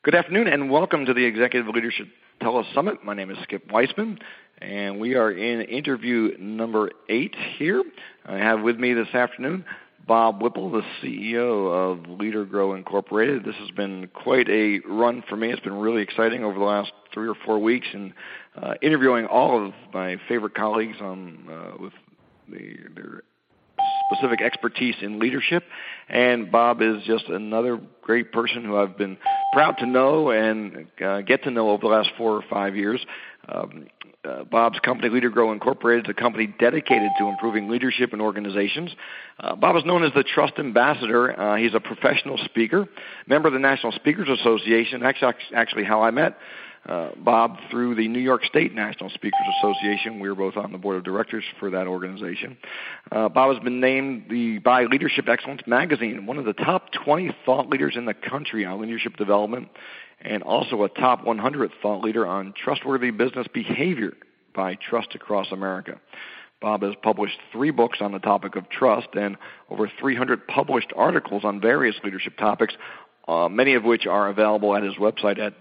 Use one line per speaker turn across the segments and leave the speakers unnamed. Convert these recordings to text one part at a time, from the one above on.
Good afternoon and welcome to the Executive Leadership Telesummit. My name is Skip Weisman and we are in interview number 8 here. I have with me this afternoon Bob Whipple, the CEO of Leader Grow Incorporated. This has been quite a run for me. It's been really exciting over the last 3 or 4 weeks and interviewing all of my favorite colleagues with their specific expertise in leadership, and Bob is just another great person who I've been proud to know and get to know over the last 4 or 5 years. Bob's company, Leader Grow Incorporated, is a company dedicated to improving leadership in organizations. Bob is known as the Trust Ambassador. He's a professional speaker, member of the National Speakers Association. Actually how I met Bob through the New York State National Speakers Association. We were both on the board of directors for that organization. Bob has been named by Leadership Excellence magazine one of the top 20 thought leaders in the country on leadership development, and also a top 100 thought leader on trustworthy business behavior by Trust Across America. Bob has published 3 books on the topic of trust and over 300 published articles on various leadership topics, many of which are available at his website at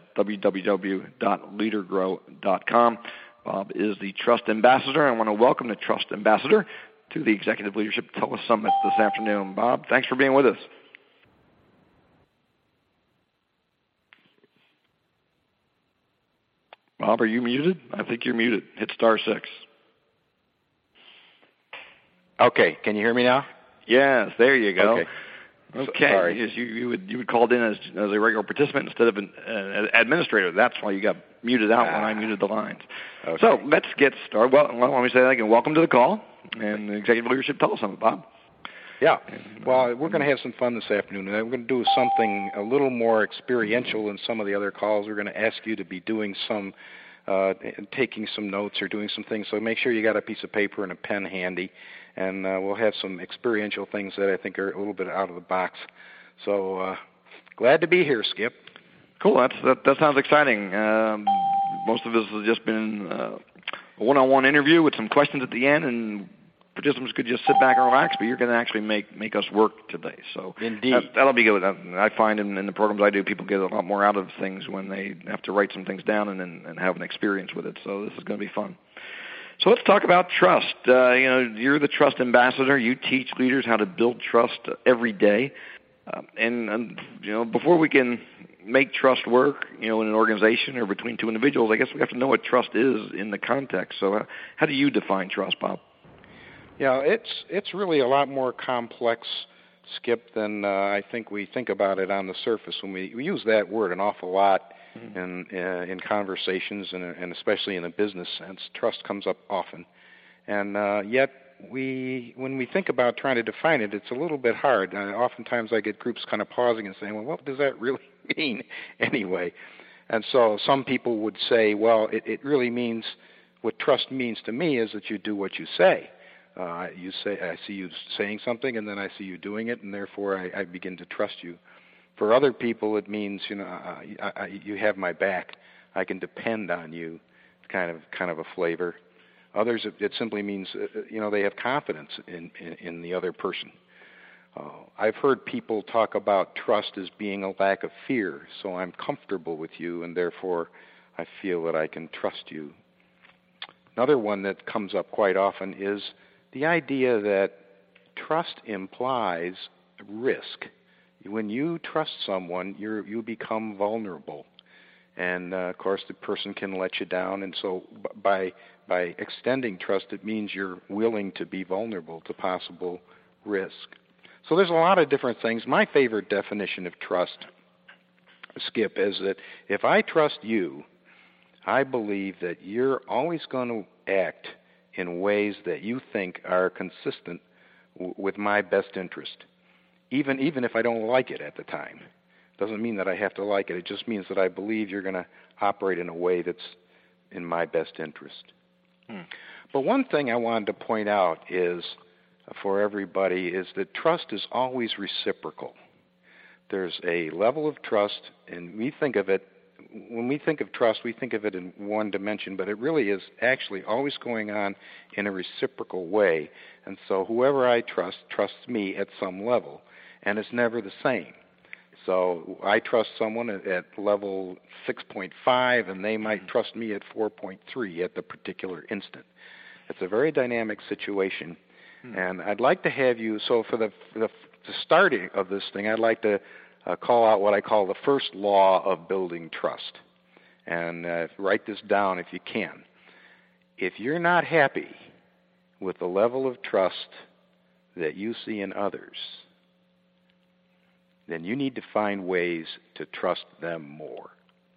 www.leadergrow.com. Bob is the Trust Ambassador. I want to welcome the Trust Ambassador to the Executive Leadership Telesummit this afternoon. Bob, thanks for being with us. Bob, are you muted? I think you're muted. Hit star 6.
Okay, can you hear me now?
Yes, there you go.
Okay. Sorry.
Yes, you would called in as a regular participant instead of an administrator. That's why you got muted out when I muted the lines.
Okay.
So let's get started. Well, let me say that again. Welcome to the call and the Executive Leadership Telesummit, Bob.
Yeah. Well, we're going to have some fun this afternoon, and we're going to do something a little more experiential than some of the other calls. We're going to ask you to be doing some, taking some notes or doing some things. So make sure you got a piece of paper and a pen handy. And we'll have some experiential things that I think are a little bit out of the box. So glad to be here, Skip.
Cool. That sounds exciting. Most of us have just been a one-on-one interview with some questions at the end, and participants could just sit back and relax, but you're going to actually make us work today. So
indeed,
that'll be good. I find in the programs I do, people get a lot more out of things when they have to write some things down and have an experience with it. So this is going to be fun. So let's talk about trust. You're the Trust Ambassador. You teach leaders how to build trust every day. Before we can make trust work, in an organization or between 2 individuals, I guess we have to know what trust is in the context. So how do you define trust, Bob?
Yeah, it's really a lot more complex, Skip, than I think we think about it on the surface. When we use that word an awful lot in conversations and especially in a business sense, trust comes up often. And yet when we think about trying to define it, it's a little bit hard. Oftentimes I get groups kind of pausing and saying, well, what does that really mean anyway? And so some people would say, well, it really means, what trust means to me is that you do what you say. You say, I see you saying something, and then I see you doing it, and therefore I begin to trust you. For other people, it means you have my back. I can depend on you. Kind of a flavor. Others, it simply means they have confidence in the other person. I've heard people talk about trust as being a lack of fear. So I'm comfortable with you, and therefore I feel that I can trust you. Another one that comes up quite often is the idea that trust implies risk. When you trust someone, you become vulnerable, and of course the person can let you down. And so, by extending trust, it means you're willing to be vulnerable to possible risk. So there's a lot of different things. My favorite definition of trust, Skip, is that if I trust you, I believe that you're always going to act in ways that you think are consistent with my best interest. Even if I don't like it at the time. Doesn't mean that I have to like it. It just means that I believe you're going to operate in a way that's in my best interest. But one thing I wanted to point out is, for everybody, is that trust is always reciprocal. There's a level of trust, and when we think of trust, we think of it in one dimension, but it really is actually always going on in a reciprocal way. And so whoever I trust trusts me at some level, and it's never the same. So I trust someone at level 6.5, and they might trust me at 4.3 at the particular instant. It's a very dynamic situation, and I'd like to have you. So for the starting of this thing, I'd like to call out what I call the first law of building trust, and write this down if you can. If you're not happy with the level of trust that you see in others, then you need to find ways to trust them more.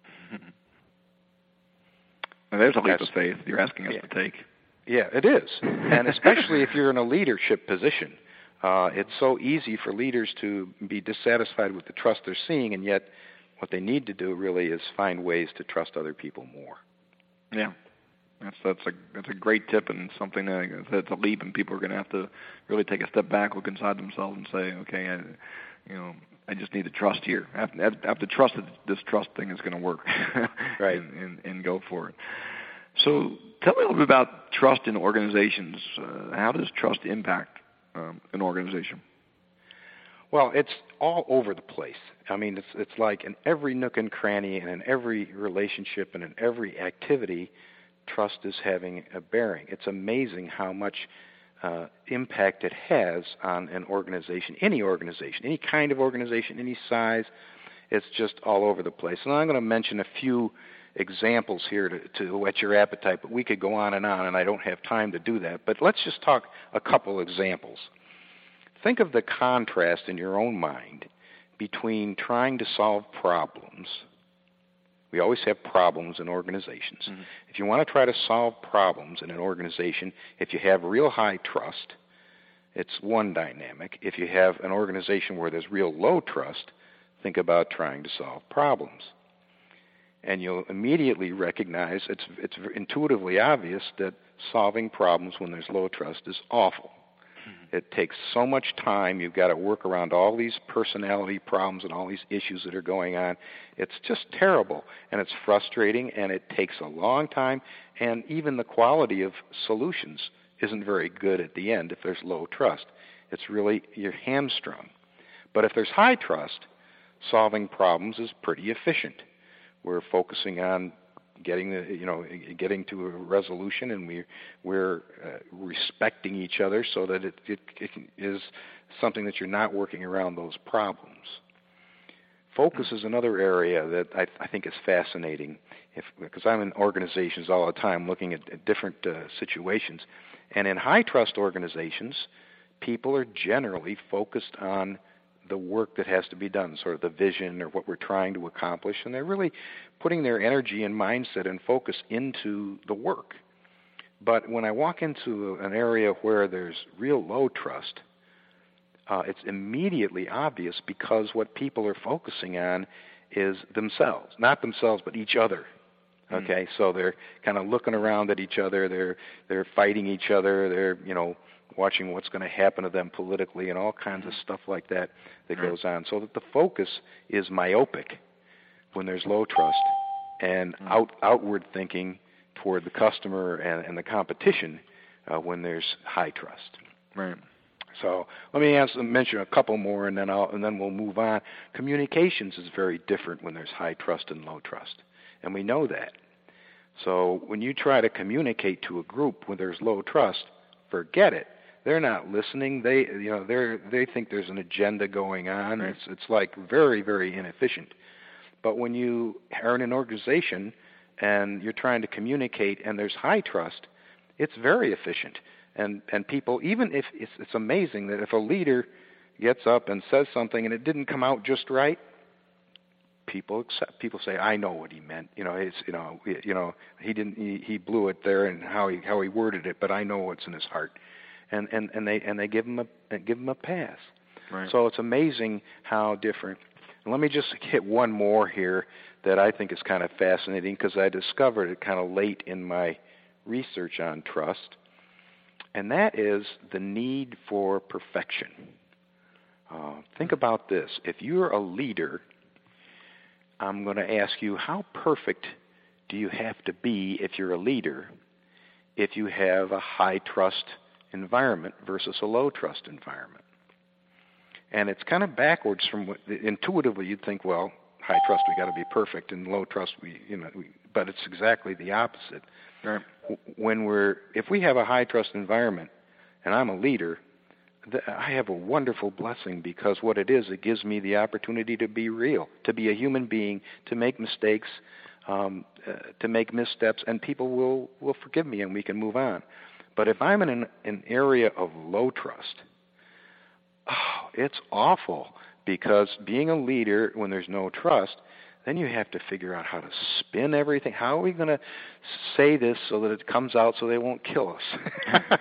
And there's a leap of faith you're asking us to take.
Yeah, it is. And especially if you're in a leadership position. It's so easy for leaders to be dissatisfied with the trust they're seeing, and yet what they need to do really is find ways to trust other people more.
Yeah. That's a great tip, and something that's a leap, and people are going to have to really take a step back, look inside themselves, and say, okay, I just need to trust here. I have to trust that this trust thing is going to work,
right?
And go for it. So, tell me a little bit about trust in organizations. How does trust impact an organization?
Well, it's all over the place. I mean, it's like in every nook and cranny, and in every relationship, and in every activity, trust is having a bearing. It's amazing how much impact it has on an organization, any kind of organization, any size. It's just all over the place. And I'm going to mention a few examples here to whet your appetite, but we could go on, and I don't have time to do that. But let's just talk a couple examples. Think of the contrast in your own mind between trying to solve problems. We always have problems in organizations. Mm-hmm. If you want to try to solve problems in an organization, if you have real high trust, it's one dynamic. If you have an organization where there's real low trust, think about trying to solve problems. And you'll immediately recognize it's intuitively obvious that solving problems when there's low trust is awful. It takes so much time. You've got to work around all these personality problems and all these issues that are going on. It's just terrible, and it's frustrating, and it takes a long time, and even the quality of solutions isn't very good at the end if there's low trust. It's really, you're hamstrung. But if there's high trust, solving problems is pretty efficient. We're focusing on getting to a resolution, and we're respecting each other so that it is something that you're not working around those problems. Focus is another area that I think is fascinating, because I'm in organizations all the time looking at different situations, and in high trust organizations, people are generally focused on the work that has to be done, sort of the vision or what we're trying to accomplish, and they're really putting their energy and mindset and focus into the work. But when I walk into an area where there's real low trust, it's immediately obvious, because what people are focusing on is themselves. Not themselves, but each other. Okay, so they're kind of looking around at each other, they're fighting each other, they're, watching what's going to happen to them politically and all kinds of stuff like that goes on. So that the focus is myopic when there's low trust, and outward thinking toward the customer and the competition when there's high trust.
Right.
So let me mention a couple more, and then we'll move on. Communications is very different when there's high trust and low trust, and we know that. So when you try to communicate to a group when there's low trust, forget it. They're not listening. They think there's an agenda going on. Right. It's like very, very inefficient. But when you are in an organization and you're trying to communicate and there's high trust, it's very efficient. And people, even if it's amazing that if a leader gets up and says something and it didn't come out just right, people accept. People say, "I know what he meant. He didn't. He blew it there, and how he worded it. But I know what's in his heart." And they give him a pass. Right. So it's amazing how different. And let me just hit one more here that I think is kind of fascinating, because I discovered it kind of late in my research on trust, and that is the need for perfection. Think about this. If you're a leader, I'm going to ask you, how perfect do you have to be if you're a leader if you have a high trust environment versus a low trust environment? And it's kind of backwards from what intuitively you'd think, well, high trust, we got to be perfect, and low trust, but it's exactly the opposite.
Right.
If we have a high trust environment, and I'm a leader, I have a wonderful blessing, because what it is, it gives me the opportunity to be real, to be a human being, to make mistakes, to make missteps, and people will forgive me, and we can move on. But if I'm in an area of low trust, it's awful, because being a leader when there's no trust, then you have to figure out how to spin everything. How are we going to say this so that it comes out so they won't kill us?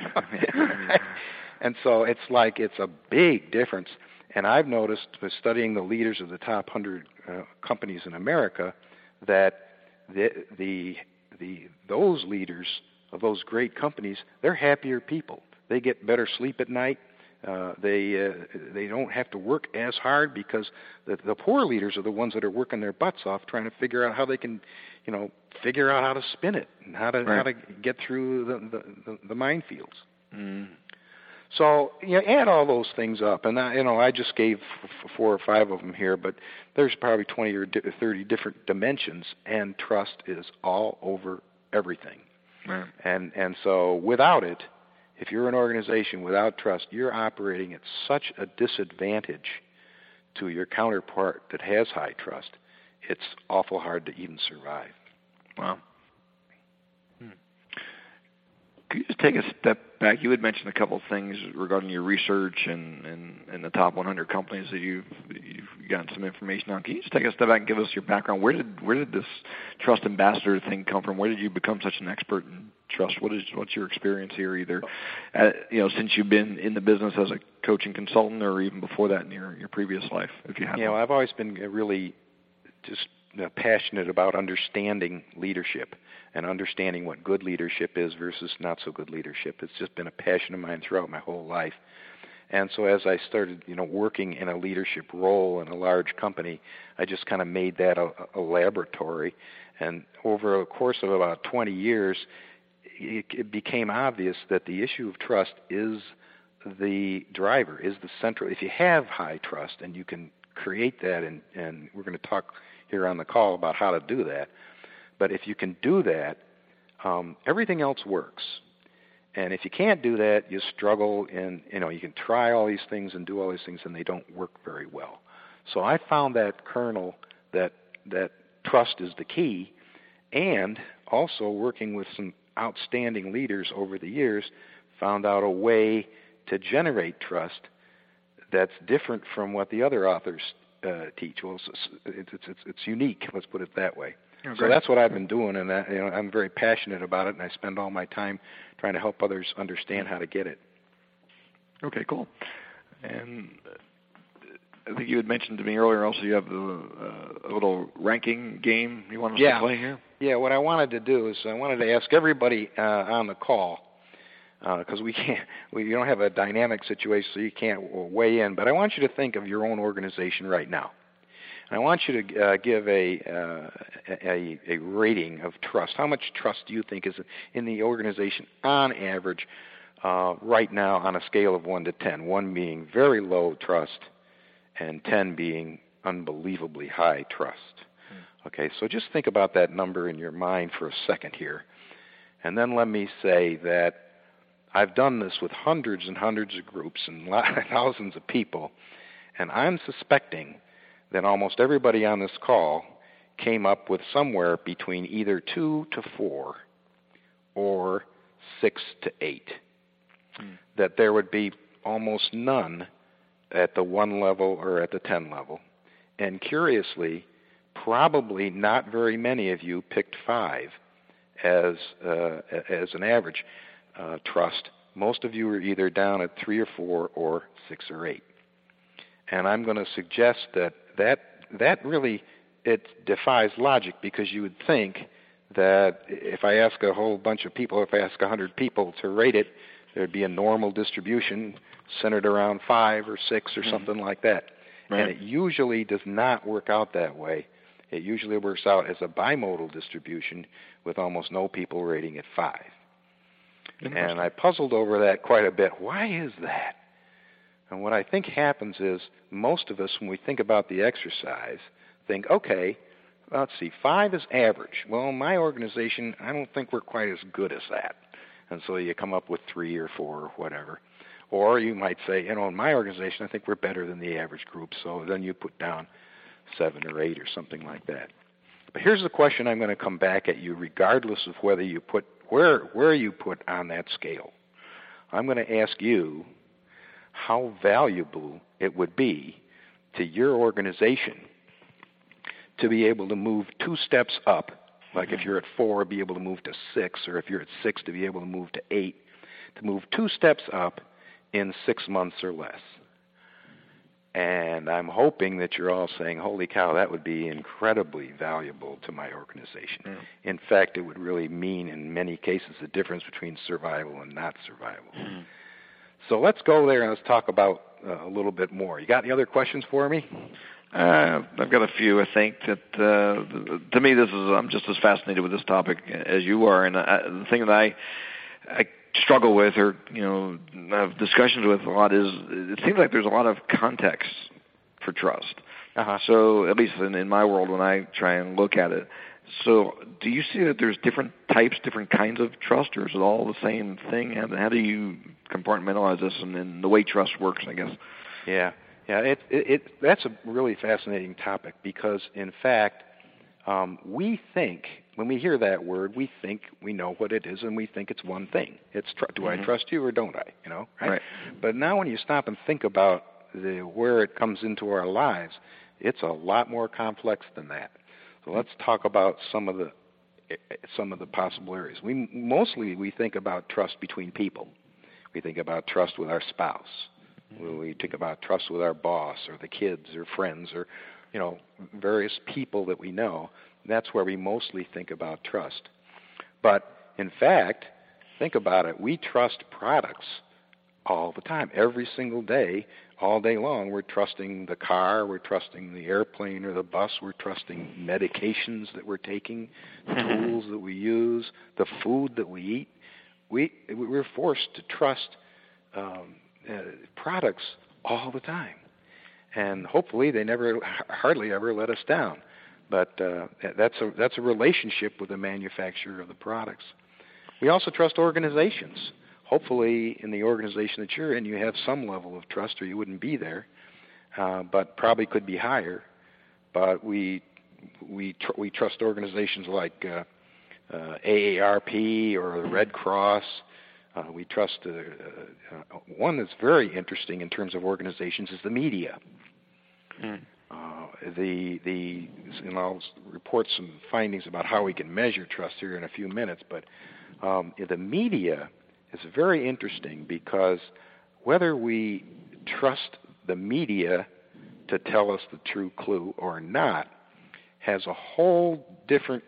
And so it's a big difference. And I've noticed, studying the leaders of the top 100 companies in America, that those leaders of those great companies, they're happier people. They get better sleep at night. They don't have to work as hard, because the poor leaders are the ones that are working their butts off trying to figure out how they can, figure out how to spin it and how to get through the minefields.
Mm.
So add all those things up, and I just gave 4 or 5 of them here, but there's probably 20 or 30 different dimensions, and trust is all over everything.
Right.
And so without it, if you're an organization without trust, you're operating at such a disadvantage to your counterpart that has high trust. It's awful hard to even survive.
Wow. Could you just take a step back? You had mentioned a couple of things regarding your research and the top 100 companies that you've gotten some information on. Can you just take a step back and give us your background? Where did this trust ambassador thing come from? Where did you become such an expert in trust? What's your experience here, either since you've been in the business as a coaching consultant, or even before that in your previous life, if you have?
I've always been really just passionate about understanding leadership and understanding what good leadership is versus not so good leadership. It's just been a passion of mine throughout my whole life. And so as I started, working in a leadership role in a large company, I just kind of made that a laboratory. And over a course of about 20 years, it became obvious that the issue of trust is the driver, is the central. If you have high trust and you can create that, and we're going to talk here on the call about how to do that, but if you can do that, everything else works. And if you can't do that, you struggle, and you can try all these things and do all these things, and they don't work very well. So I found that kernel that trust is the key, and also working with some outstanding leaders over the years, found out a way to generate trust that's different from what the other authors teach. Well, it's unique. Let's put it that way.
Okay.
So that's what I've been doing, and I'm very passionate about it, and I spend all my time trying to help others understand how to get it.
Okay, cool. And I think you had mentioned to me earlier also you have a little ranking game you want us to play here?
Yeah, what I wanted to do is I wanted to ask everybody on the call, because we don't have a dynamic situation, so you can't weigh in, but I want you to think of your own organization right now. And I want you to give a rating of trust. How much trust do you think is in the organization on average right now on a scale of 1 to 10, 1 being very low trust and 10 being unbelievably high trust? Okay, so just think about that number in your mind for a second here. And then let me say that I've done this with hundreds and hundreds of groups and thousands of people, and I'm suspecting that almost everybody on this call came up with somewhere between either 2 to 4 or 6 to 8. That there would be almost none at the 1 level or at the 10 level. And curiously, probably not very many of you picked 5 as an average trust. Most of you are either down at 3 or 4 or 6 or 8. And I'm going to suggest that really, it defies logic, because you would think that if I ask a whole bunch of people, if I ask 100 people to rate it, there'd be a normal distribution centered around 5 or 6 or something like that. Right. And it usually does not work out that way. It usually works out as a bimodal distribution with almost no people rating it 5. And I puzzled over that quite a bit. Why is that? And what I think happens is most of us, when we think about the exercise, think, okay, let's see, 5 is average. Well, in my organization, I don't think we're quite as good as that. And so you come up with 3 or 4 or whatever. Or you might say, in my organization, I think we're better than the average group. So then you put down 7 or 8 or something like that. But here's the question I'm going to come back at you, regardless of whether you put where you put on that scale. I'm going to ask you how valuable it would be to your organization to be able to move 2 steps up, like if you're at 4, be able to move to 6, or if you're at 6, to be able to move to 8, to move 2 steps up in 6 months or less. And I'm hoping that you're all saying, holy cow, that would be incredibly valuable to my organization. Mm. In fact, it would really mean, in many cases, the difference between survival and not survival. Mm. So let's go there and let's talk about a little bit more. You got any other questions for me?
I've got a few. I think that to me, I'm just as fascinated with this topic as you are. And the thing that I struggle with, or have discussions with a lot, is it seems like there's a lot of context for trust. Uh-huh. So at least in my world, when I try and look at it, so do you see that there's different types, different kinds of trust, or is it all the same thing? How do you compartmentalize this and the way trust works, I guess?
Yeah. That's a really fascinating topic because, in fact, we think, when we hear that word, we think we know what it is, and we think it's one thing. It's do I trust you or don't I? Right? But now when you stop and think about where it comes into our lives, it's a lot more complex than that. So let's talk about some of the possible areas. We think about trust between people. We think about trust with our spouse. We think about trust with our boss or the kids or friends or, various people that we know. That's where we mostly think about trust. But, in fact, think about it. We trust products all the time, every single day, all day long. We're trusting the car, we're trusting the airplane or the bus, we're trusting medications that we're taking, the tools that we use, the food that we eat. We're forced to trust products all the time, and hopefully they hardly ever let us down. But that's a relationship with the manufacturer of the products. We also trust organizations. Hopefully, in the organization that you're in, you have some level of trust, or you wouldn't be there. But probably could be higher. But we trust organizations like AARP or the Red Cross. We trust one that's very interesting in terms of organizations is the media. Mm. And I'll report some findings about how we can measure trust here in a few minutes. But the media is very interesting because whether we trust the media to tell us the true clue or not sheds a whole different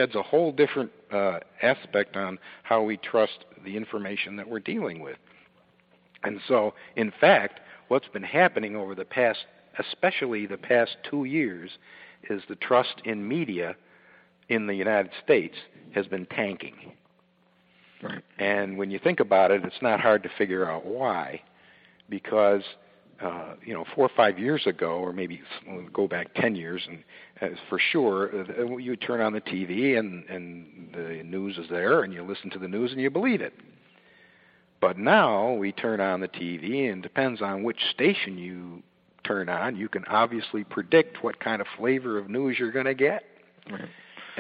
aspect on how we trust the information that we're dealing with. And so, in fact, what's been happening over especially the past 2 years, is the trust in media in the United States has been tanking. Right. And when you think about it, it's not hard to figure out why, because 4 or 5 years ago, or maybe go back 10 years, and for sure, you turn on the TV and the news is there, and you listen to the news and you believe it. But now we turn on the TV, and depends on which station you turn on, you can obviously predict what kind of flavor of news you're going to get. Right.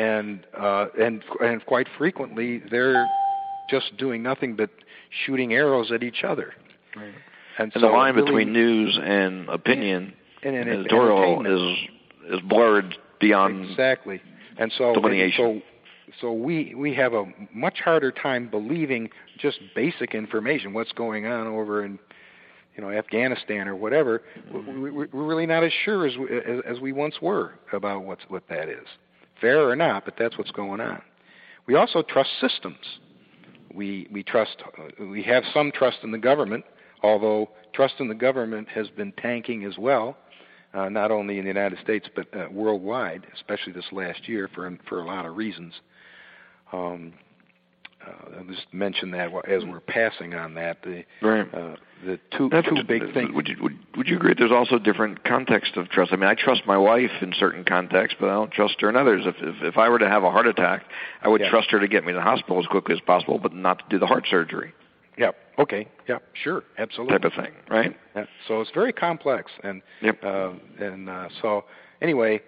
And quite frequently, they're just doing nothing but shooting arrows at each other. Right. And so
the line between news and opinion and editorial is blurred beyond
exactly. And so
delineation.
So we have a much harder time believing just basic information, what's going on over in Afghanistan or whatever. We're really not as sure as we once were about what that is, fair or not. But that's what's going on. We also trust systems. We have some trust in the government, although trust in the government has been tanking as well, not only in the United States but worldwide, especially this last year for a lot of reasons. I'll just mention that as we're passing on that. the two big things.
Would you agree that there's also different contexts of trust? I mean, I trust my wife in certain contexts, but I don't trust her in others. If I were to have a heart attack, I would trust her to get me to the hospital as quickly as possible, but not to do the heart surgery.
Yeah. Okay. Yeah. Sure. Absolutely.
Type of thing, right?
Yeah. So it's very complex, and so anyway,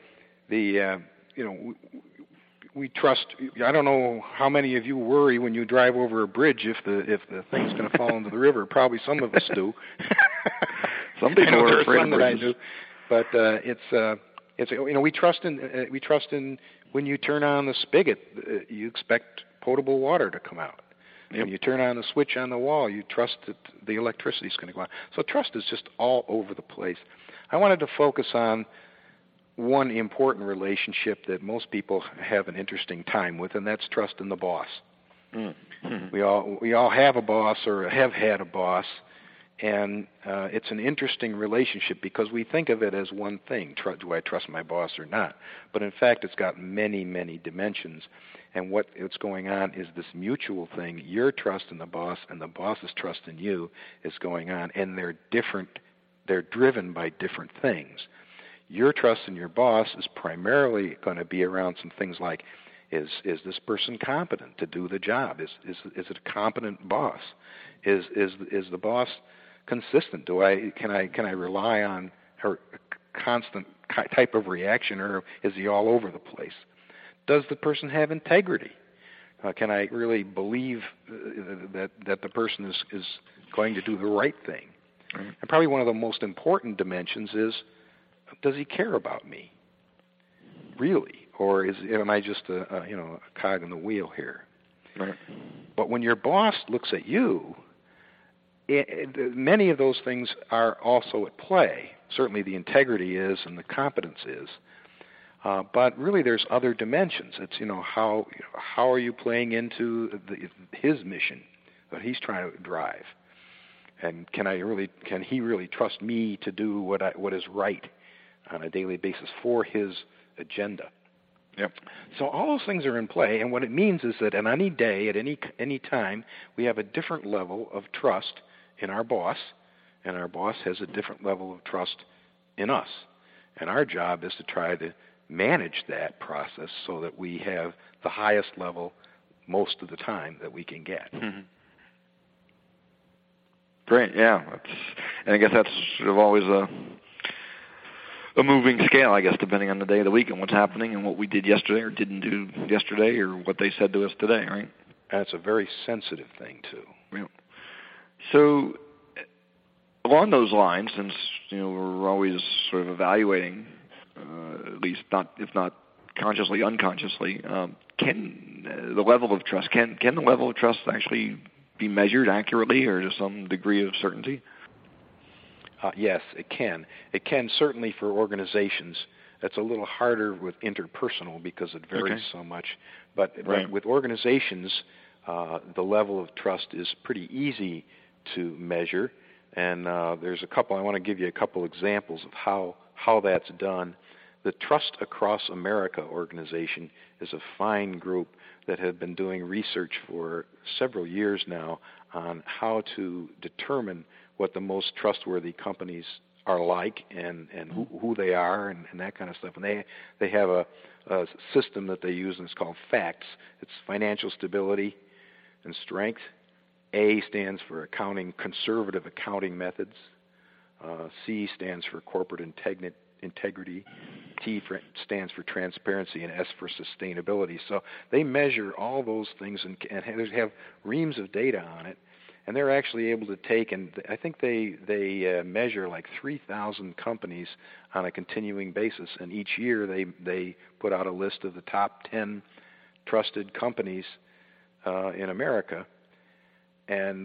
we trust. I don't know how many of you worry when you drive over a bridge if the thing's going to fall into the river. Probably some of us do.
Some people are afraid
of bridges. I do. But it's we trust in when you turn on the spigot, you expect potable water to come out. When you turn on the switch on the wall, you trust that the electricity is going to go on. So trust is just all over the place. I wanted to focus on one important relationship that most people have an interesting time with, and that's trust in the boss. Mm-hmm. We all have a boss or have had a boss, and it's an interesting relationship because we think of it as one thing. Do I trust my boss or not? But in fact, it's got many, many dimensions. And what's going on is this mutual thing. Your trust in the boss and the boss's trust in you is going on, and they're different. They're driven by different things. Your trust in your boss is primarily going to be around some things like, is this person competent to do the job? Is it a competent boss? Is the boss consistent? Can I rely on her constant type of reaction, or is he all over the place? Does the person have integrity? Can I really believe that the person is going to do the right thing? Right. And probably one of the most important dimensions is, does he care about me? Really? Or am I just a cog in the wheel here? Right. But when your boss looks at you, many of those things are also at play. Certainly the integrity is and the competence is. But really, there's other dimensions. It's how are you playing into his mission that he's trying to drive, and can he really trust me to do what is right on a daily basis for his agenda? Yep. So all those things are in play, and what it means is that on any day, at any time, we have a different level of trust in our boss, and our boss has a different level of trust in us, and our job is to try to manage that process so that we have the highest level most of the time that we can get. Mm-hmm.
Great, yeah. And I guess that's sort of always a moving scale, I guess, depending on the day of the week and what's happening and what we did yesterday or didn't do yesterday or what they said to us today, right?
That's a very sensitive thing, too.
Yeah. So along those lines, since we're always sort of evaluating, at least if not consciously, unconsciously, can the level of trust actually be measured accurately or to some degree of certainty?
Yes, it can. It can certainly for organizations. That's a little harder with interpersonal because it varies so much. But with organizations, the level of trust is pretty easy to measure. And there's I want to give you a couple examples of how that's done. The Trust Across America organization is a fine group that have been doing research for several years now on how to determine what the most trustworthy companies are like and who they are and that kind of stuff. And they have a system that they use, and it's called FACTS. It's financial stability and strength. A stands for conservative accounting methods. C stands for corporate integrity. T stands for transparency, and S for sustainability. So they measure all those things and have reams of data on it. And they're actually able to take, and I think they measure like 3,000 companies on a continuing basis. And each year they put out a list of the top 10 trusted companies in America. And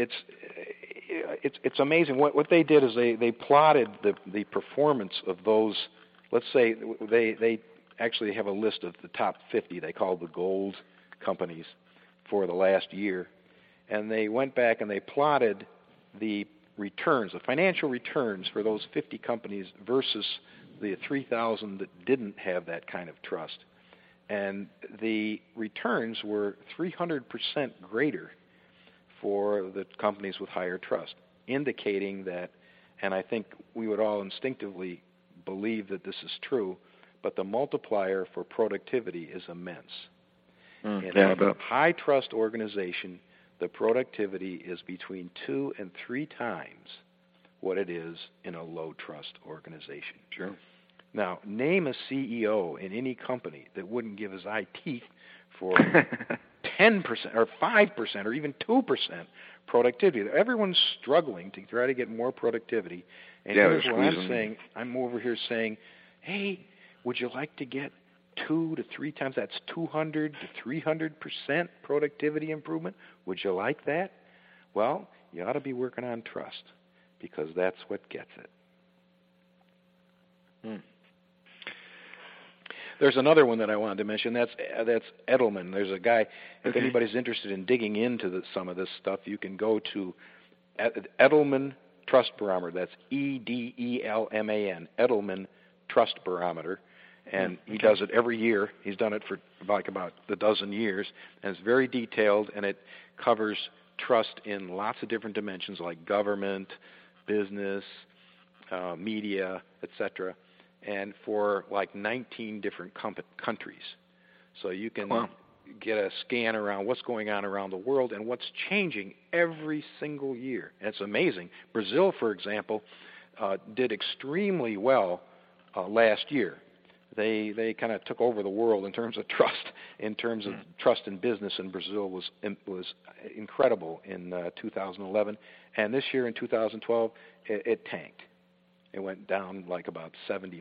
it's amazing. What they did is they plotted the performance of those. Let's say they actually have a list of the top 50. They call the gold companies for the last year. And they went back and they plotted the returns, the financial returns for those 50 companies versus the 3,000 that didn't have that kind of trust. And the returns were 300% greater for the companies with higher trust. indicating that, and I think we would all instinctively believe that this is true, but the multiplier for productivity is immense. In a high trust organization, the productivity is between 2 and 3 times what it is in a low trust organization.
Sure.
Now, name a CEO in any company that wouldn't give his eye teeth for 10% or 5% or even 2% productivity. Everyone's struggling to try to get more productivity. And here's what I'm saying. I'm over here saying, hey, would you like to get 2 to 3 times? That's 200 to 300% productivity improvement. Would you like that? Well, you ought to be working on trust, because that's what gets it. There's another one that I wanted to mention. That's Edelman. There's a guy. If anybody's interested in digging into some of this stuff, you can go to Edelman Trust Barometer. That's EDELMAN. Edelman Trust Barometer. And he does it every year. He's done it for about a dozen years, and it's very detailed, and it covers trust in lots of different dimensions like government, business, media, etc., and for like 19 different countries. So you can get a scan around what's going on around the world and what's changing every single year. And it's amazing. Brazil, for example, did extremely well last year. They kind of took over the world in terms of trust, in business, and Brazil was incredible in 2011. And this year in 2012, it tanked. It went down like about 70%.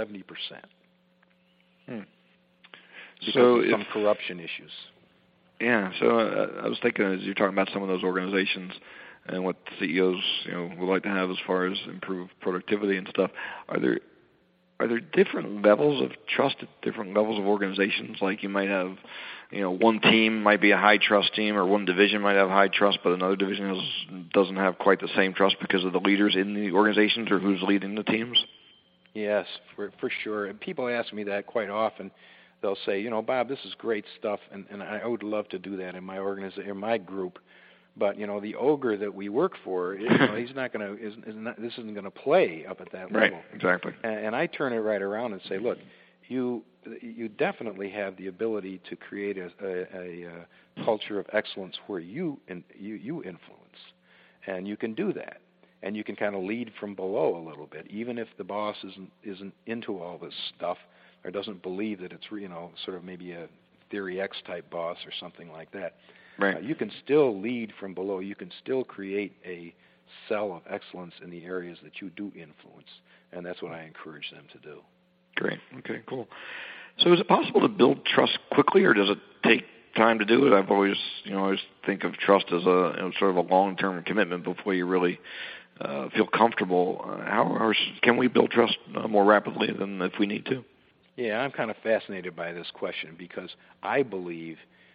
Because of some corruption issues.
Yeah, so I was thinking, as you're talking about some of those organizations and what CEOs would like to have as far as improved productivity and stuff, are there different levels of trust at different levels of organizations? Like you might have, one team might be a high trust team, or one division might have high trust, but another division doesn't have quite the same trust because of the leaders in the organizations or who's leading the teams?
Yes, for sure. And people ask me that quite often. They'll say, Bob, this is great stuff, and I would love to do that in my organization, in my group. But the ogre that we work for, he's not going to. This isn't going to play up at that level.
Right. Exactly.
And I turn it right around and say, look, you definitely have the ability to create a culture of excellence where you influence, and you can do that, and you can kind of lead from below a little bit, even if the boss isn't into all this stuff or doesn't believe that it's sort of maybe a Theory X type boss or something like that.
Right.
You can still lead from below. You can still create a cell of excellence in the areas that you do influence, and that's what I encourage them to do.
Great. Okay, cool. So is it possible to build trust quickly, or does it take time to do it? I've always think of trust as a sort of a long-term commitment before you really feel comfortable. How can we build trust more rapidly than if we need to?
Yeah, I'm kind of fascinated by this question because I believe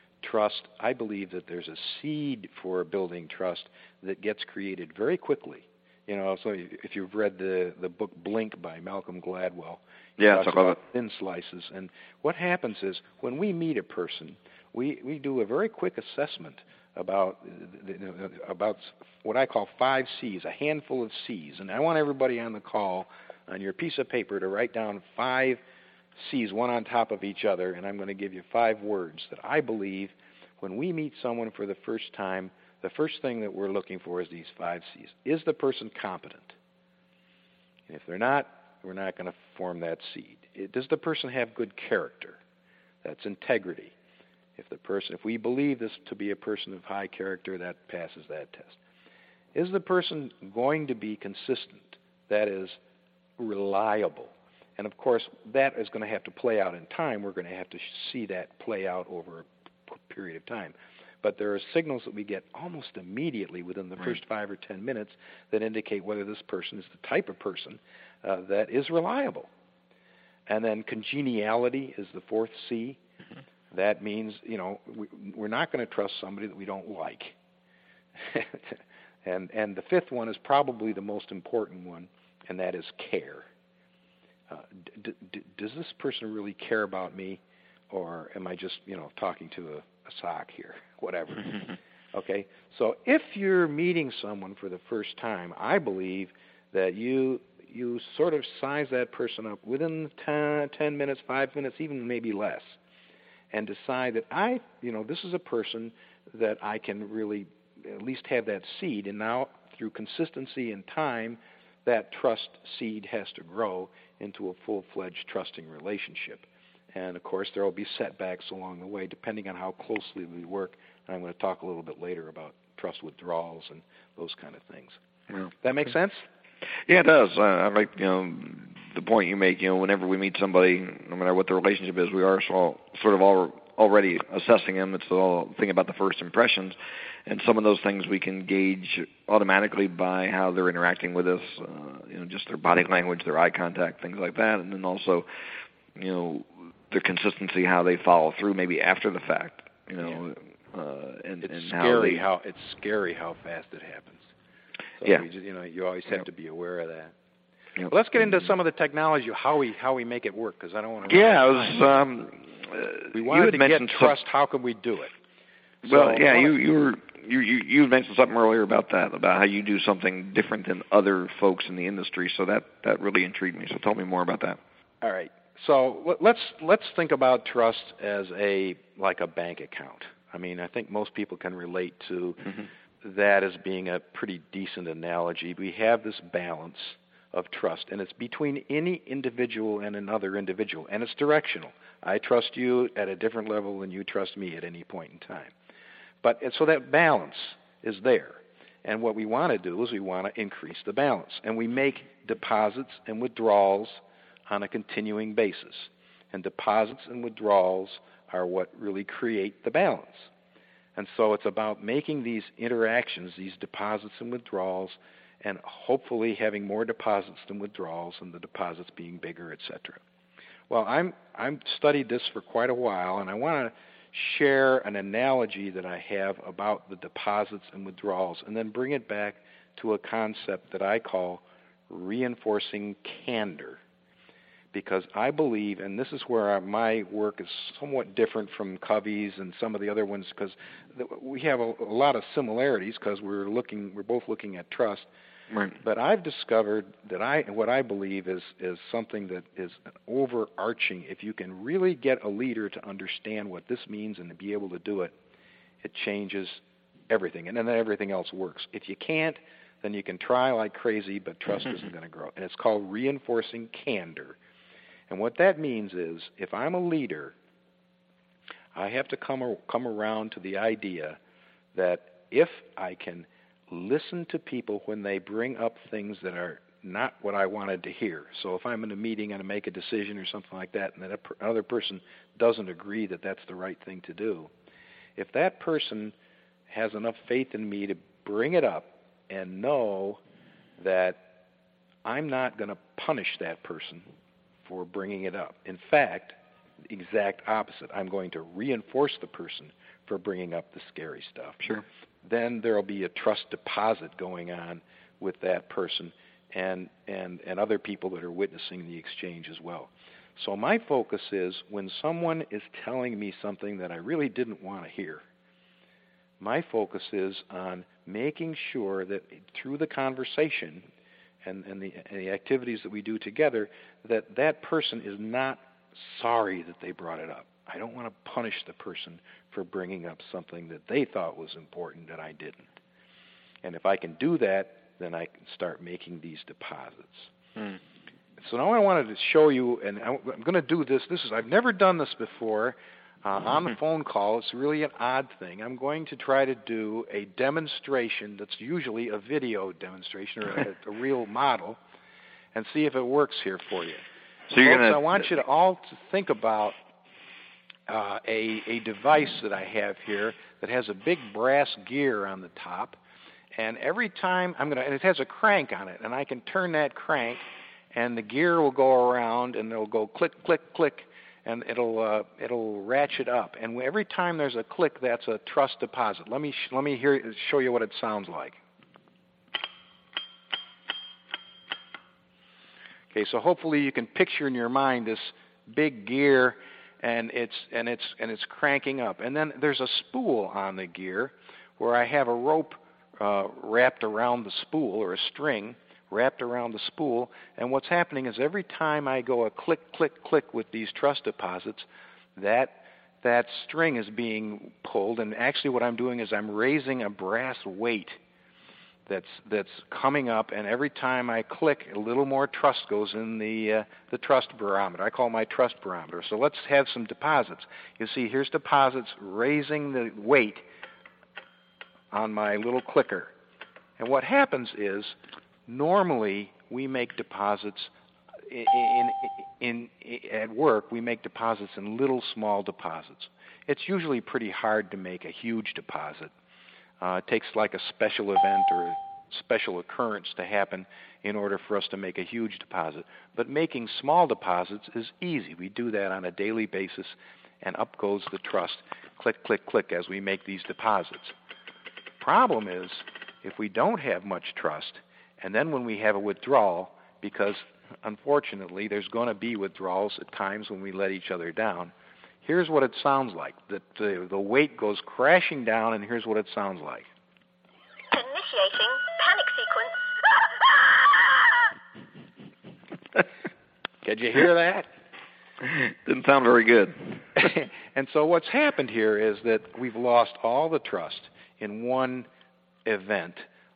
that there's a seed for building trust that gets created very quickly. So if you've read the book Blink by Malcolm Gladwell,
I love it.
Thin slices. And what happens is when we meet a person, we do a very quick assessment about what I call 5 C's, a handful of C's. And I want everybody on the call on your piece of paper to write down 5 C's, one on top of each other, and I'm going to give you 5 words that I believe when we meet someone for the first time, the first thing that we're looking for is these 5 C's. Is the person competent? And if they're not, we're not going to form that seed. Does the person have good character? That's integrity. If we believe this to be a person of high character, that passes that test. Is the person going to be consistent? That is, reliable. And, of course, that is going to have to play out in time. We're going to have to see that play out over a period of time. But there are signals that we get almost immediately within the first 5 or 10 minutes that indicate whether this person is the type of person that is reliable. And then congeniality is the 4th C. Mm-hmm. That means, we're not going to trust somebody that we don't like. and the 5th one is probably the most important one, and that is care. Does this person really care about me, or am I just talking to a sock here, whatever? Okay? So if you're meeting someone for the first time, I believe that you sort of size that person up within 10 minutes, 5 minutes, even maybe less, and decide that this is a person that I can really at least have that seed, and now through consistency and time, that trust seed has to grow into a full-fledged trusting relationship. And, of course, there will be setbacks along the way depending on how closely we work. And I'm going to talk a little bit later about trust withdrawals and those kind of things.
Yeah.
That make sense?
Yeah, it does. I like the point you make. Whenever we meet somebody, no matter what the relationship is, we are sort of already assessing them. It's all thing about the first impressions, and some of those things we can gauge automatically by how they're interacting with us. Just their body language, their eye contact, things like that, and then also, their consistency, how they follow through, maybe after the fact.
It's scary how fast it happens. So you always have to be aware of that. Well, let's get into some of the technology, how we make it work, because I don't want to.
We
wanted to get trust. How can we do it?
You mentioned something earlier about that, about how you do something different than other folks in the industry. So that really intrigued me. So tell me more about that.
All right. So let's think about trust as like a bank account. I mean, I think most people can relate to that as being a pretty decent analogy. We have this balance of trust, and it's between any individual and another individual, and it's directional. I trust you at a different level than you trust me at any point in time. So that balance is there, and what we want to do is we want to increase the balance, and we make deposits and withdrawals on a continuing basis, and deposits and withdrawals are what really create the balance. And so it's about making these interactions, these deposits and withdrawals, and hopefully having more deposits than withdrawals, and the deposits being bigger, etc. Well, I'm studied this for quite a while, and I want to share an analogy that I have about the deposits and withdrawals, and then bring it back to a concept that I call reinforcing candor. Because I believe, and this is where my work is somewhat different from Covey's and some of the other ones, because we have a lot of similarities because we're both looking at trust.
Right.
But I've discovered that what I believe is something that is overarching. If you can really get a leader to understand what this means and to be able to do it, it changes everything, and then everything else works. If you can't, then you can try like crazy, but trust isn't going to grow. And it's called reinforcing candor. And what that means is, if I'm a leader, I have to come around to the idea that if I can listen to people when they bring up things that are not what I wanted to hear. So if I'm in a meeting and I make a decision or something like that, and then another person doesn't agree that that's the right thing to do, if that person has enough faith in me to bring it up and know that I'm not going to punish that person for bringing it up. In fact, the exact opposite. I'm going to reinforce the person for bringing up the scary stuff.
Sure.
Then there will be a trust deposit going on with that person and other people that are witnessing the exchange as well. So my focus is, when someone is telling me something that I really didn't want to hear, my focus is on making sure that through the conversation and the activities that we do together, that person is not sorry that they brought it up. I don't want to punish the person for bringing up something that they thought was important that I didn't. And if I can do that, then I can start making these deposits. So now I wanted to show you, and I'm going to do this. I've never done this before on the phone call. It's really an odd thing. I'm going to try to do a demonstration that's usually a video demonstration or a real model, and see if it works here for you.
So
I want you to all to think about a device that I have here that has a big brass gear on the top, and every time and it has a crank on it, and I can turn that crank, and the gear will go around, and it'll go click, click, click, and it'll ratchet up. And every time there's a click, that's a trust deposit. Let me show you what it sounds like. Okay, so hopefully you can picture in your mind this big gear, and it's cranking up. And then there's a spool on the gear where I have a rope wrapped around the spool, or a string wrapped around the spool, and what's happening is every time I go a click, click, click with these truss deposits, that string is being pulled, and actually what I'm doing is I'm raising a brass weight that's coming up, and every time I click, a little more truss goes in the truss barometer. I call my truss barometer. So let's have some deposits. You see, here's deposits raising the weight on my little clicker. And what happens is, normally we make deposits at work. We make deposits in little small deposits. It's usually pretty hard to make a huge deposit. It takes like a special event or a special occurrence to happen in order for us to make a huge deposit. But making small deposits is easy. We do that on a daily basis, and up goes the truss, click, click, click, as we make these deposits. Problem is, if we don't have much trust, and then when we have a withdrawal, because unfortunately there's going to be withdrawals at times when we let each other down, here's what it sounds like. The weight goes crashing down, and here's what it sounds like.
Initiating panic sequence.
Could you hear that?
Didn't sound very good.
And so what's happened here is that we've lost all the trust in one event.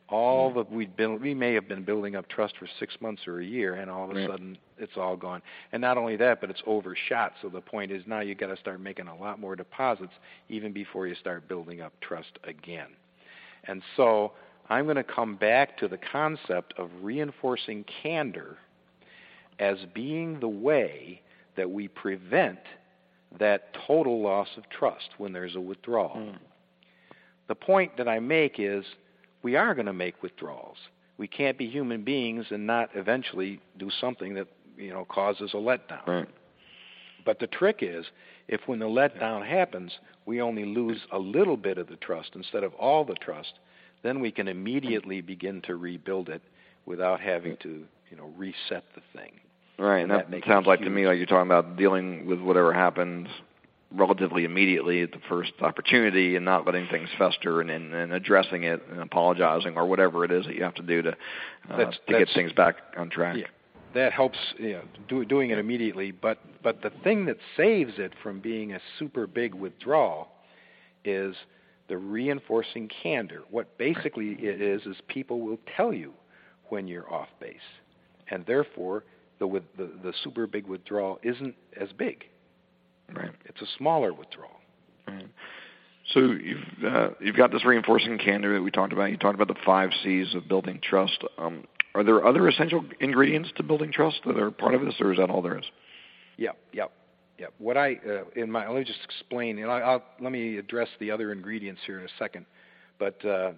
We may have been building up trust for 6 months or a year, and all of a sudden it's all gone. And not only that, but it's overshot. So the point is, now you got to start making a lot more deposits even before you start building up trust again. And so I'm going to come back to the concept of reinforcing candor as being the way that we prevent that total loss of trust when there's a withdrawal. The point that I make is, we are going to make withdrawals. We can't be human beings and not eventually do something that causes a letdown.
Right.
But the trick is, if when the letdown happens, we only lose a little bit of the trust instead of all the trust, then we can immediately begin to rebuild it without having to reset the thing.
Right, and that sounds like to me like you're talking about dealing with whatever happens relatively immediately at the first opportunity, and not letting things fester, and addressing it and apologizing or whatever it is that you have to do to get things back on track.
Yeah, that helps. Doing it immediately. But the thing that saves it from being a super big withdrawal is the reinforcing candor. What basically it is people will tell you when you're off base, and therefore the super big withdrawal isn't as big.
Right.
It's a smaller withdrawal.
Right. So you've got this reinforcing candor that we talked about. You talked about the 5 C's of building trust. Are there other essential ingredients to building trust that are part of this, or is that all there is?
Yep. What let me just explain. Let me address the other ingredients here in a second. But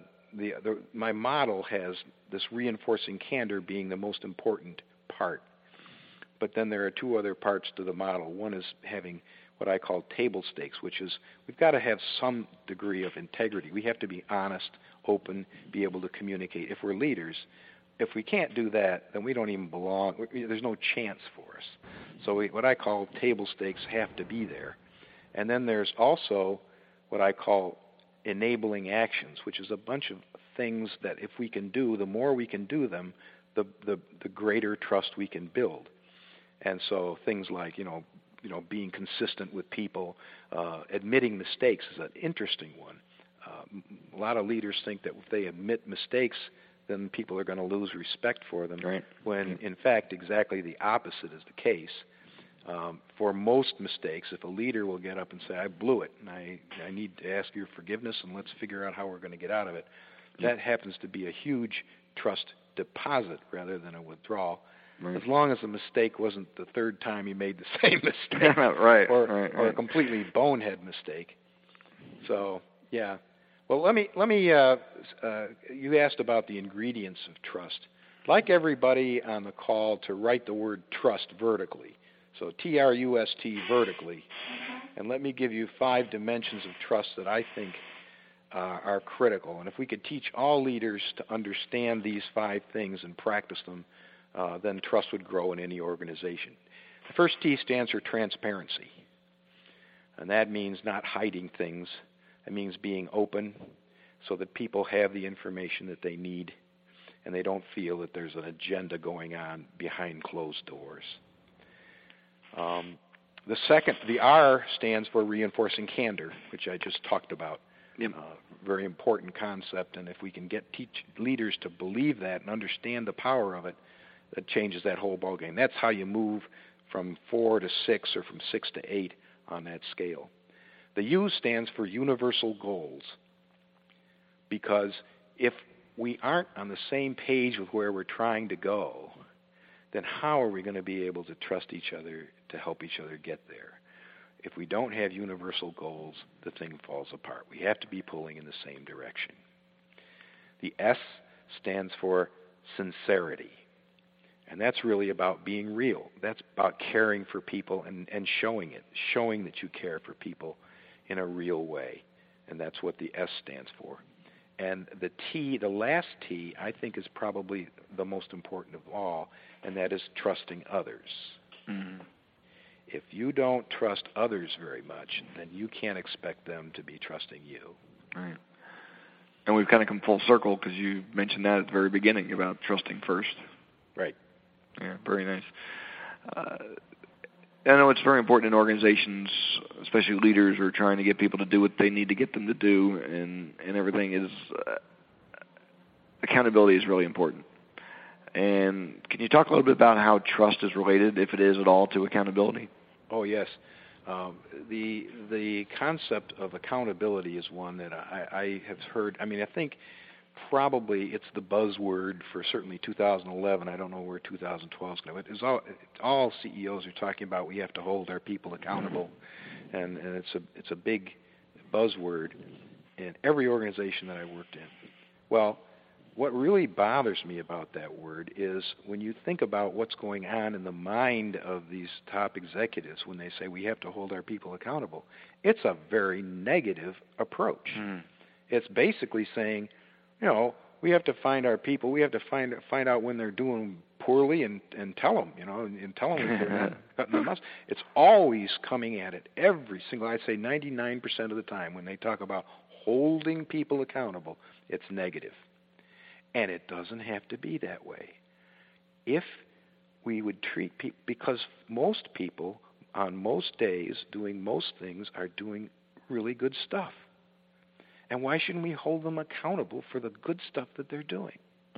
my model has this reinforcing candor being the most important part. But then there are 2 other parts to the model. One is having what I call table stakes, which is we've got to have some degree of integrity. We have to be honest, open, be able to communicate. If we're leaders, if we can't do that, then we don't even belong. There's no chance for us. So what I call table stakes have to be there. And then there's also what I call enabling actions, which is a bunch of things that if we can do, the more we can do them, the greater trust we can build. And so things like, being consistent with people, admitting mistakes is an interesting one. A lot of leaders think that if they admit mistakes, then people are going to lose respect for them,
right.
When in fact exactly the opposite is the case. For most mistakes, if a leader will get up and say, I blew it, and I need to ask your forgiveness, and let's figure out how we're going to get out of it, that happens to be a huge trust deposit rather than a withdrawal. Right. As long as the mistake wasn't the 3rd time you made the same mistake,
right,
or a completely bonehead mistake. So, yeah. Well, let me. You asked about the ingredients of trust. I'd like everybody on the call to write the word trust vertically. So T-R-U-S-T vertically, and let me give you 5 dimensions of trust that I think are critical. And if we could teach all leaders to understand these 5 things and practice them, then trust would grow in any organization. The first T stands for transparency. And that means not hiding things. It means being open. so that people have the information that they need and they don't feel that there's an agenda going on behind closed doors. The R stands for reinforcing candor, which I just talked about.
Yep.
Very important concept, and if we can get leaders to believe that and understand the power of it, that changes that whole ballgame. That's how you move from 4 to 6 or from 6 to 8 on that scale. The U stands for universal goals, because if we aren't on the same page with where we're trying to go, then how are we going to be able to trust each other to help each other get there? If we don't have universal goals, the thing falls apart. We have to be pulling in the same direction. The S stands for sincerity. And that's really about being real. That's about caring for people and showing it, showing that you care for people in a real way. And that's what the S stands for. And the T, the last T, I think is probably the most important of all, and that is trusting others. Mm-hmm. If you don't trust others very much, then you can't expect them to be trusting you.
Right. And we've kind of come full circle because you mentioned that at the very beginning about trusting first.
Right.
Yeah, very nice. I know it's very important in organizations, especially leaders who are trying to get people to do what they need to get them to do, and everything is accountability is really important. And can you talk a little bit about how trust is related, if it is at all, to accountability?
Oh, yes. The concept of accountability is one that I have heard. I mean, I think probably it's the buzzword for certainly 2011. I don't know where 2012 is going. But all CEOs are talking about we have to hold our people accountable, and it's a big buzzword in every organization that I worked in. Well, what really bothers me about that word is when you think about what's going on in the mind of these top executives when they say we have to hold our people accountable, it's a very negative approach. It's basically saying, we have to find our people. We have to find out when they're doing poorly and tell them, and tell them if they're not cutting their muscle. It's always coming at it every single. I'd say 99% of the time when they talk about holding people accountable, it's negative. And it doesn't have to be that way. If we would treat people, because most people on most days doing most things are doing really good stuff. And why shouldn't we hold them accountable for the good stuff that they're doing?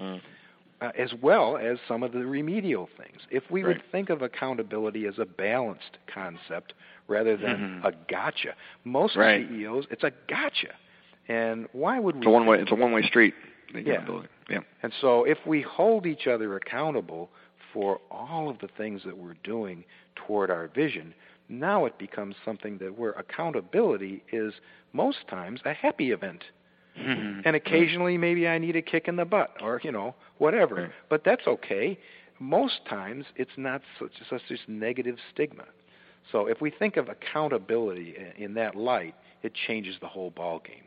As well as some of the remedial things. If we would think of accountability as a balanced concept rather than a gotcha. Most CEOs, it's a gotcha. And why would we?
It's a one-way street.
Yeah. And so if we hold each other accountable for all of the things that we're doing toward our vision, now it becomes something that where accountability is most times a happy event. And occasionally maybe I need a kick in the butt or, whatever. Right. But that's okay. Most times it's not such this negative stigma. So if we think of accountability in that light, it changes the whole ballgame.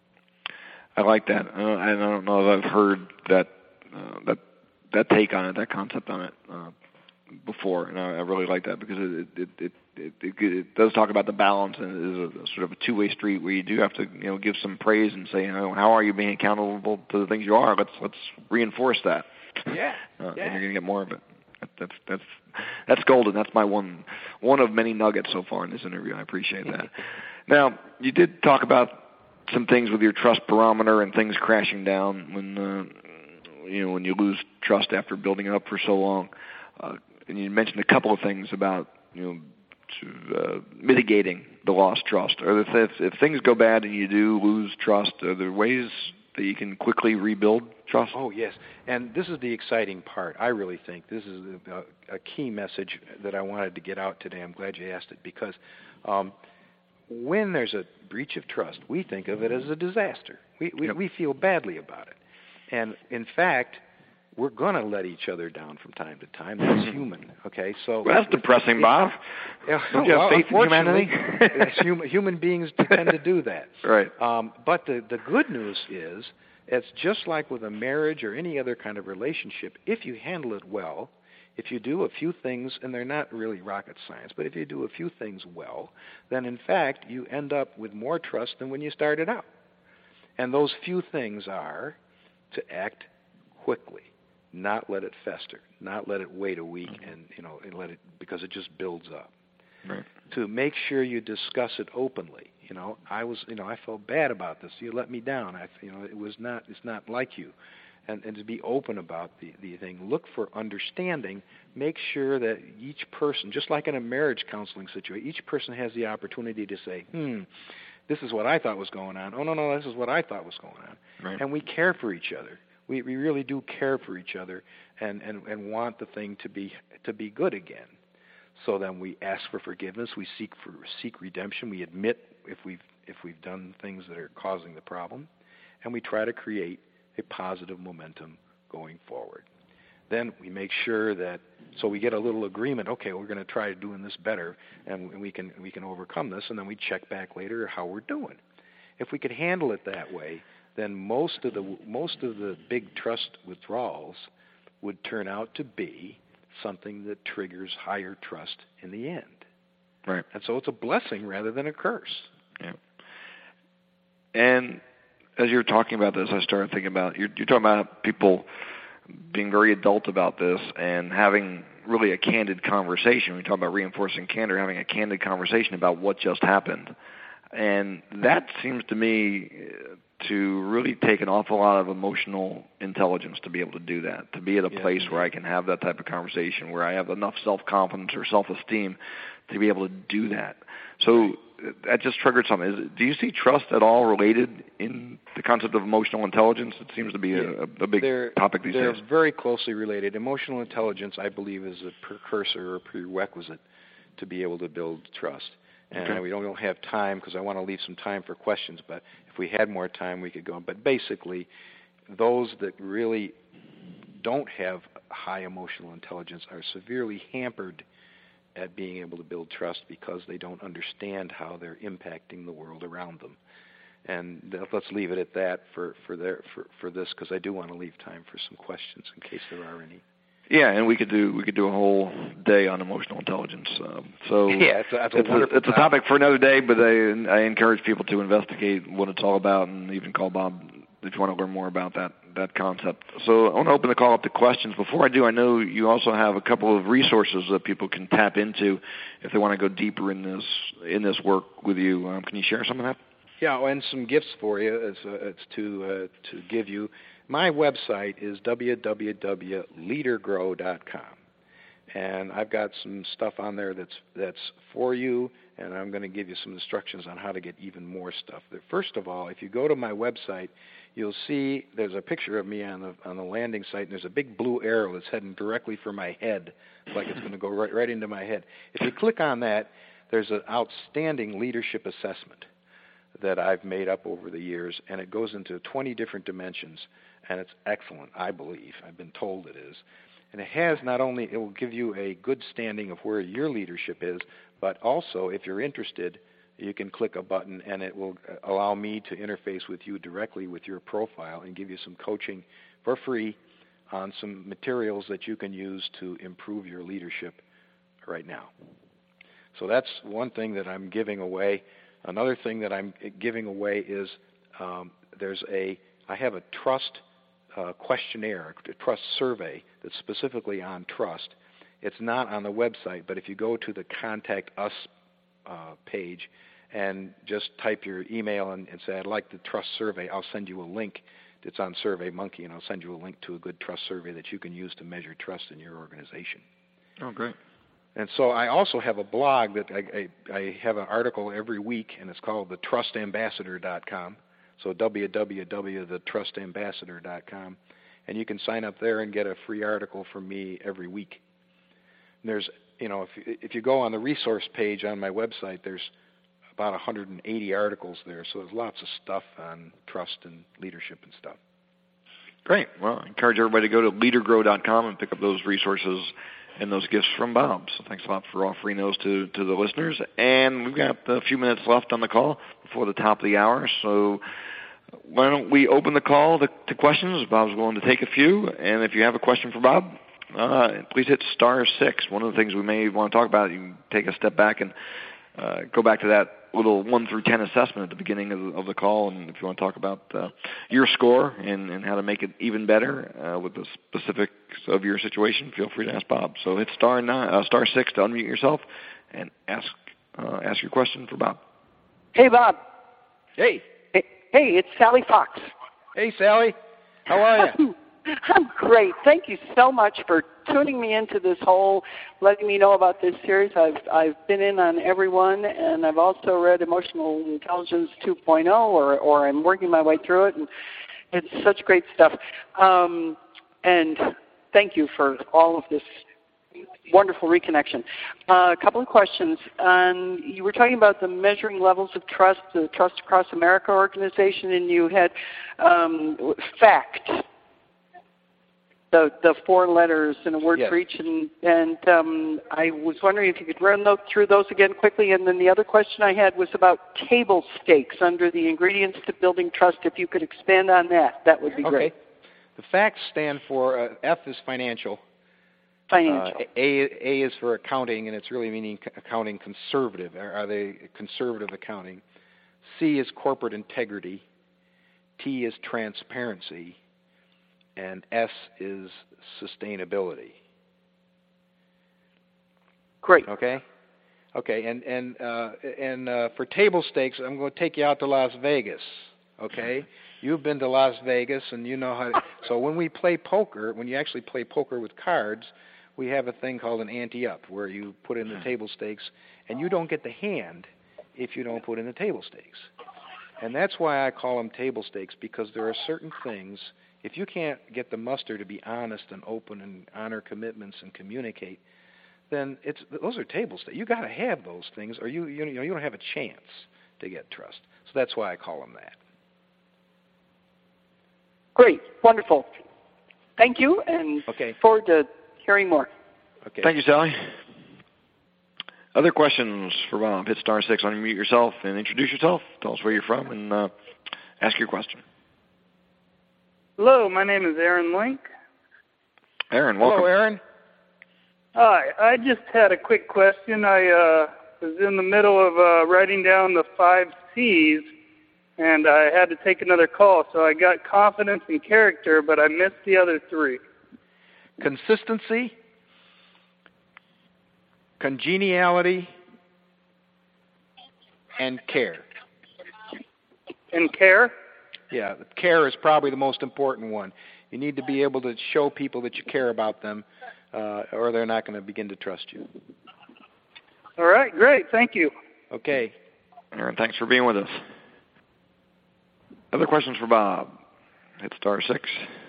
I like that. I don't know if I've heard that take on it, that concept on it before, and I really like that because it does talk about the balance, and it is a sort of a two-way street where you do have to give some praise and say how are you being accountable to the things you are. Let's reinforce that.
Yeah.
And you're going to get more of it. That's golden. That's my one of many nuggets so far in this interview. I appreciate that. Now you did talk about some things with your trust barometer and things crashing down when you lose trust after building it up for so long. And you mentioned a couple of things about mitigating the lost trust. Or if things go bad and you do lose trust, are there ways that you can quickly rebuild trust?
Oh, yes. And this is the exciting part. I really think this is a key message that I wanted to get out today. I'm glad you asked it because when there's a breach of trust, we think of it as a disaster. We feel badly about it. And, in fact, we're going to let each other down from time to time. That's human, okay? So
that's depressing, Bob. Don't you have faith in humanity?
Human beings tend to do that.
Right.
But the good news is, it's just like with a marriage or any other kind of relationship, if you handle it well, if you do a few things, and they're not really rocket science, but if you do a few things well, then in fact you end up with more trust than when you started out. And those few things are to act quickly, not let it fester, not let it wait a week and let it, because it just builds up.
Right.
To make sure you discuss it openly. I felt bad about this. You let me down. It's not like you. And to be open about the thing. Look for understanding. Make sure that each person, just like in a marriage counseling situation, each person has the opportunity to say, this is what I thought was going on. Oh, no, this is what I thought was going on.
Right.
And we care for each other. We really do care for each other and want the thing to be good again. So then we ask for forgiveness. We seek redemption. We admit if we've done things that are causing the problem, and we try to create a positive momentum going forward. Then we make sure that, so we get a little agreement. Okay, we're going to try doing this better, and we can overcome this. And then we check back later how we're doing. If we could handle it that way, then most of the big trust withdrawals would turn out to be something that triggers higher trust in the end.
Right.
And so it's a blessing rather than a curse.
Yeah. And as you're talking about this, I started thinking about, you're talking about people being very adult about this and having really a candid conversation. We talk about reinforcing candor, having a candid conversation about what just happened. And that seems to me to really take an awful lot of emotional intelligence to be able to do that, to be at a place where I can have that type of conversation, where I have enough self-confidence or self-esteem to be able to do that. So that just triggered something. Do you see trust at all related in the concept of emotional intelligence? It seems to be a big topic these days.
They're very closely related. Emotional intelligence, I believe, is a precursor or prerequisite to be able to build trust. And we don't have time because I want to leave some time for questions, but if we had more time, we could go on. But basically, those that really don't have high emotional intelligence are severely hampered at being able to build trust because they don't understand how they're impacting the world around them. And let's leave it at that for this, because I do want to leave time for some questions in case there are any.
Yeah, and we could do a whole day on emotional intelligence.
It's
a topic for another day, but I encourage people to investigate what it's all about, and even call Bob if you want to learn more about that concept. So I want to open the call up to questions. Before I do, I know you also have a couple of resources that people can tap into if they want to go deeper in this work with you. Can you share some of that?
Yeah, and some gifts for you it's to give you. My website is www.leadergrow.com, and I've got some stuff on there that's for you, and I'm going to give you some instructions on how to get even more stuff. First of all, if you go to my website, you'll see there's a picture of me on the landing site, and there's a big blue arrow that's heading directly for my head, like it's going to go right into my head. If you click on that, there's an outstanding leadership assessment that I've made up over the years, and it goes into 20 different dimensions, and it's excellent, I believe. I've been told it is. And it will give you a good standing of where your leadership is, but also, if you're interested, you can click a button, and it will allow me to interface with you directly with your profile and give you some coaching for free on some materials that you can use to improve your leadership right now. So that's one thing that I'm giving away. Another thing that I'm giving away is I have a trust questionnaire, a trust survey that's specifically on trust. It's not on the website, but if you go to the Contact Us page and just type your email and say, I'd like the trust survey, I'll send you a link. It's on SurveyMonkey, and I'll send you a link to a good trust survey that you can use to measure trust in your organization.
Oh, great.
And so I also have a blog that I have an article every week, and it's called thetrustambassador.com. So www.thetrustambassador.com. And you can sign up there and get a free article from me every week. And there's, if you go on the resource page on my website, there's about 180 articles there. So there's lots of stuff on trust and leadership and stuff.
Great. Well, I encourage everybody to go to leadergrow.com and pick up those resources and those gifts from Bob. So thanks a lot for offering those to the listeners. And we've got a few minutes left on the call before the top of the hour. So why don't we open the call to questions? Bob's willing to take a few. And if you have a question for Bob, please hit *6. One of the things we may want to talk about, you can take a step back and go back to that little 1 through 10 assessment at the beginning of the call, and if you want to talk about your score and how to make it even better with the specifics of your situation, feel free to ask Bob. So hit star 6 to unmute yourself and ask your question for Bob.
Hey, Bob.
Hey.
Hey, it's Sally Fox.
Hey, Sally. How are you?
I'm great. Thank you so much for tuning me into this whole, letting me know about this series. I've been in on every one, and I've also read Emotional Intelligence 2.0, or I'm working my way through it, and it's such great stuff. And thank you for all of this wonderful reconnection. A couple of questions. You were talking about the measuring levels of trust, the Trust Across America organization, and you had FACT. The 4 letters in a word
yes.
for each, and I was wondering if you could run through those again quickly. And then the other question I had was about table stakes under the ingredients to building trust. If you could expand on that, that would be great.
The facts stand for F is financial.
Financial.
A is for accounting, and it's really meaning accounting conservative. Are they conservative accounting? C is corporate integrity. T is transparency. And S is sustainability.
Great.
Okay. And for table stakes, I'm going to take you out to Las Vegas. Okay. You've been to Las Vegas, and you know how. So when we play poker, when you actually play poker with cards, we have a thing called an ante-up, where you put in the table stakes, and you don't get the hand if you don't put in the table stakes. And that's why I call them table stakes, because there are certain things. If you can't get the muster to be honest and open and honor commitments and communicate, then those are table stakes. You got to have those things, or you don't have a chance to get trust. So that's why I call them that.
Great, wonderful. Thank you, and forward to hearing more.
Okay.
Thank you, Sally. Other questions for Bob? Hit star 6, unmute yourself and introduce yourself. Tell us where you're from and ask your question.
Hello, my name is Aaron Link.
Aaron, welcome.
Hello, Aaron.
Hi, I just had a quick question. I was in the middle of writing down the 5 C's, and I had to take another call, so I got confidence and character, but I missed the other 3.
Consistency, congeniality, and care.
And care?
Yeah, care is probably the most important one. You need to be able to show people that you care about them, or they're not going to begin to trust you.
All right, great. Thank you.
Okay.
Aaron, thanks for being with us. Other questions for Bob? Hit star 6.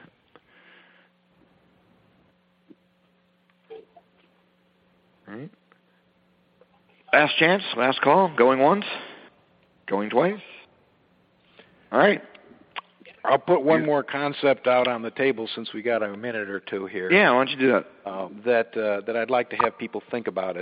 All right. Last chance, last call. Going once, going twice. All right.
I'll put one more concept out on the table since we got a minute or two here.
Yeah, why don't you do that?
That I'd like to have people think about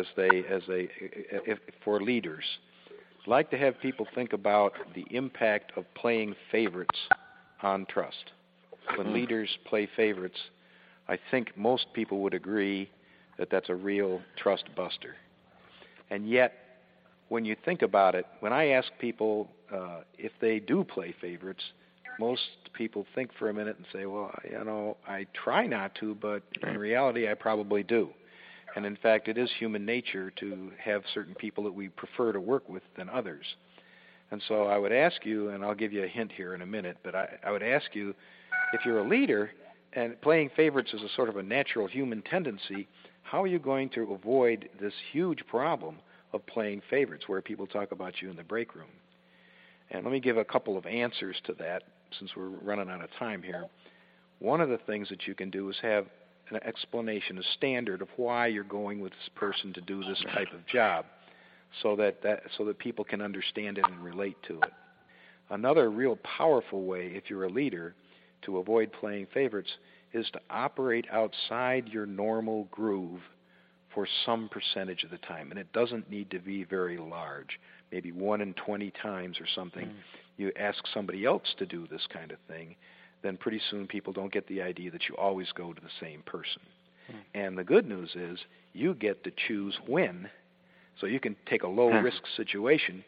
for leaders. I'd like to have people think about the impact of playing favorites on trust. When leaders play favorites, I think most people would agree that that's a real trust buster. And yet, when you think about it, when I ask people if they do play favorites, most people think for a minute and say, well, I try not to, but in reality I probably do. And in fact, it is human nature to have certain people that we prefer to work with than others. And so I would ask you, and I'll give you a hint here in a minute, but I would ask you, if you're a leader and playing favorites is a sort of a natural human tendency, how are you going to avoid this huge problem of playing favorites where people talk about you in the break room? And let me give a couple of answers to that since we're running out of time here. One of the things that you can do is have an explanation, a standard of why you're going with this person to do this type of job so that people can understand it and relate to it. Another real powerful way, if you're a leader, to avoid playing favorites is to operate outside your normal groove for some percentage of the time. And it doesn't need to be very large, maybe 1 in 20 times or something. You ask somebody else to do this kind of thing, then pretty soon people don't get the idea that you always go to the same person. And the good news is you get to choose when. So you can take a low-risk situation,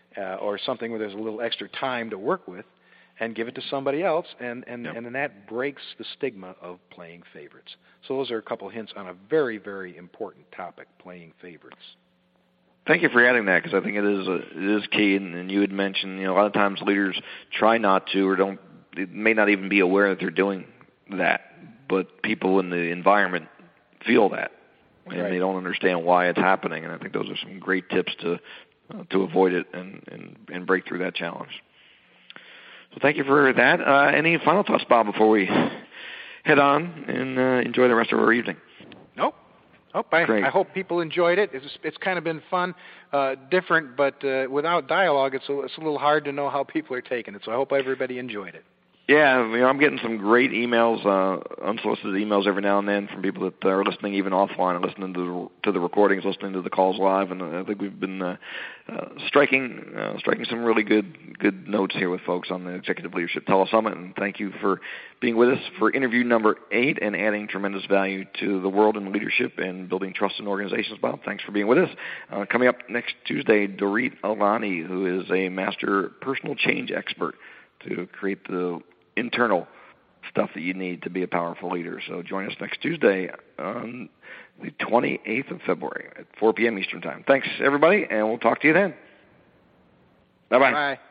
or something where there's a little extra time to work with, and give it to somebody else, and then that breaks the stigma of playing favorites. So those are a couple hints on a very, very important topic, playing favorites.
Thank you for adding that, because I think it is key. And you had mentioned, a lot of times leaders try not to, or they may not even be aware that they're doing that, but people in the environment feel that, and they don't understand why it's happening. And I think those are some great tips to avoid it and break through that challenge. So thank you for that. Any final thoughts, Bob, before we head on and enjoy the rest of our evening?
Nope. I hope people enjoyed it. It's kind of been fun, different, but without dialogue, it's a little hard to know how people are taking it. So I hope everybody enjoyed it.
Yeah, I'm getting some great emails, unsolicited emails every now and then from people that are listening even offline and listening to the recordings, listening to the calls live, and I think we've been striking some really good notes here with folks on the Executive Leadership Telesummit, and thank you for being with us for interview number 8 and adding tremendous value to the world in leadership and building trust in organizations. Bob, thanks for being with us. Coming up next Tuesday, Dorit Alani, who is a master personal change expert to create the internal stuff that you need to be a powerful leader. So join us next Tuesday on the 28th of February at 4 p.m. Eastern Time. Thanks, everybody, and we'll talk to you then. Bye-bye.
Bye.